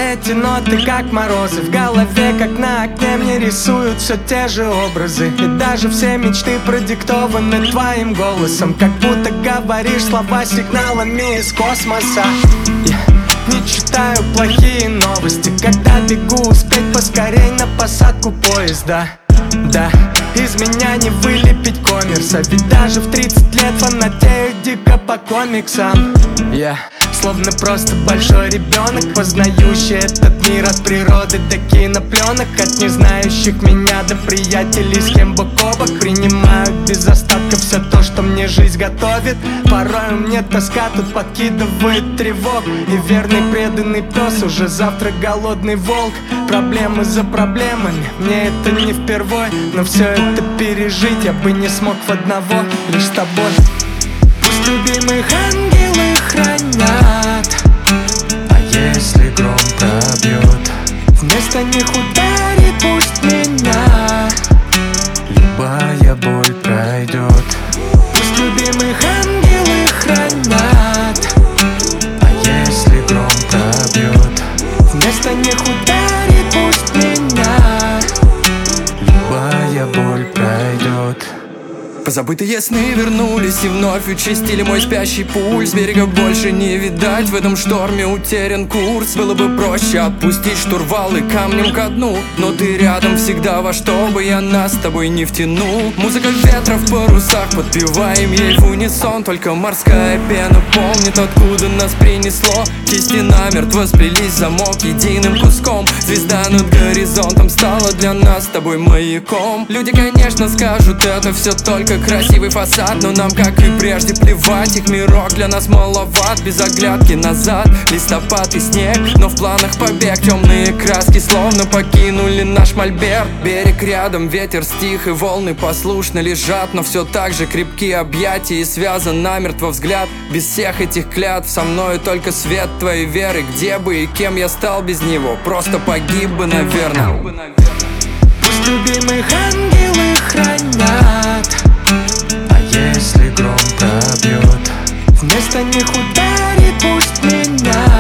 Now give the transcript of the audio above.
эти ноты как морозы в голове, как на окне мне рисуют все те же образы. И даже все мечты продиктованы твоим голосом, как будто говоришь слова сигналами из космоса. Не читаю плохие новости, когда бегу успеть поскорей на посадку поезда. Да, из меня не вылепить коммерса, ведь даже в 30 лет фанатею дико по комиксам. Словно просто большой ребенок, познающий этот мир от природы до кинопленок. От незнающих меня до приятелей, с кем бок о бок принимаю без остатка все то, что мне жизнь готовит. Порой мне тоска тут подкидывает тревог, и верный преданный пес уже завтра голодный волк. Проблемы за проблемами, мне это не впервой, но все это пережить я бы не смог в одного, лишь с тобой. Пусть любимых ангелы хранят, а если гром пробьет, вместо них ударит пусть меня любая боль пройдет. Пусть любимых ангелы хранят, а если гром пробьет, вместо них ударит пусть меня любая боль пройдет. Позабытые сны вернулись и вновь участили мой спящий пульс. Берега больше не видать, в этом шторме утерян курс. Было бы проще отпустить штурвал и камнем ко дну, но ты рядом всегда, во что бы я нас с тобой не втянул. Музыка ветра в парусах, подпеваем ей в унисон. Только морская пена помнит, откуда нас принесло. Кисти намертво сплелись, замок единым куском. Звезда над горизонтом стала для нас с тобой маяком. Люди, конечно, скажут, это все только красивый фасад, но нам, как и прежде, плевать. Их мирок для нас маловат, без оглядки назад. Листопад и снег, но в планах побег. Темные краски словно покинули наш мольберт. Берег рядом, ветер стих и волны послушно лежат, но все так же крепкие объятия и связан намертво взгляд. Без всех этих клятв со мною только свет твоей веры. Где бы и кем я стал без него, просто погиб бы, наверное. Пусть любимых ангелы хранят, а если гром пробьет, вместо них ударит пусть меня